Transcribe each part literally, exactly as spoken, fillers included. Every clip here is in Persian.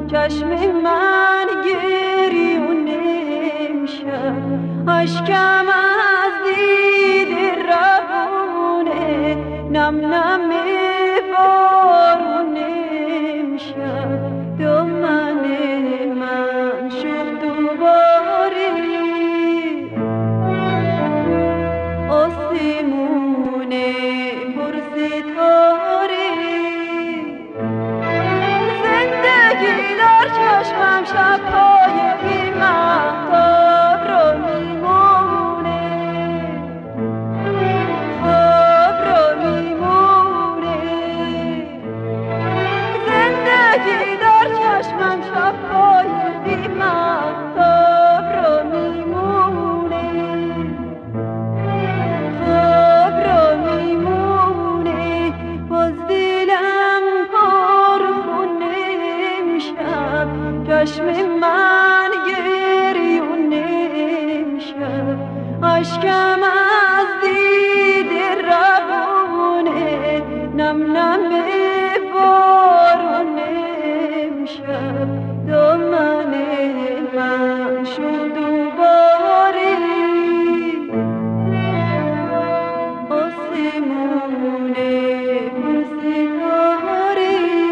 چشم من گریونه امشب اشکم از دید روونه نم نم بارون امشب دامن من شد دوباره آسمون پرستاره زندگی در چشمم شب‌های بی مهتاب را میمونه خواب را میمونه زندگی در چشمم شب‌های بی مهتاب را میمونه خواب را میمونه باز دلم پرخونه امشب چشم من گریونه امشب اشکم از دید روونه نم نم بارون امشب دامن من شد دوباره آسمون پرستاره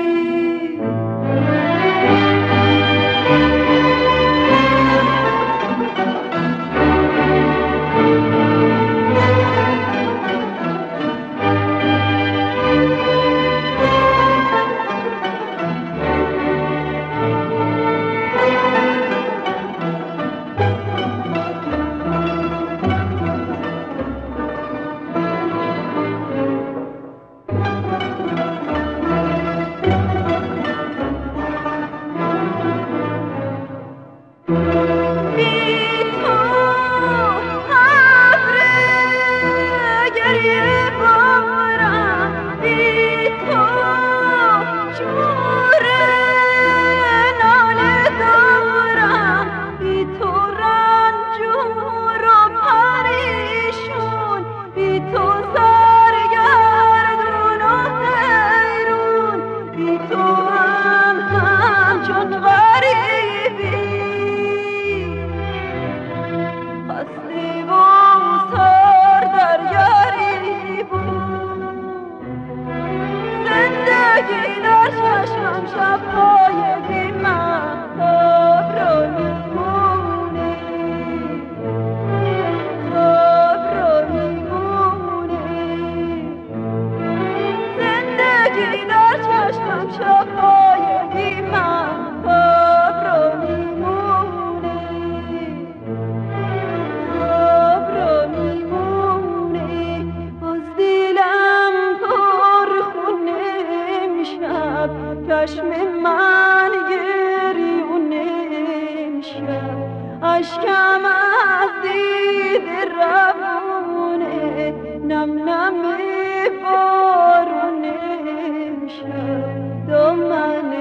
زندگی در چشمم شب‌های بی مهتاب را میمونه خواب را میمونه زندگی در چشمم شب‌های بی مهتاب را میمونه خواب را میمونه باز دلم پرخونه امشب چشم من گریونه امشب اشکم از دید روونه نم نم بارون امشب دامن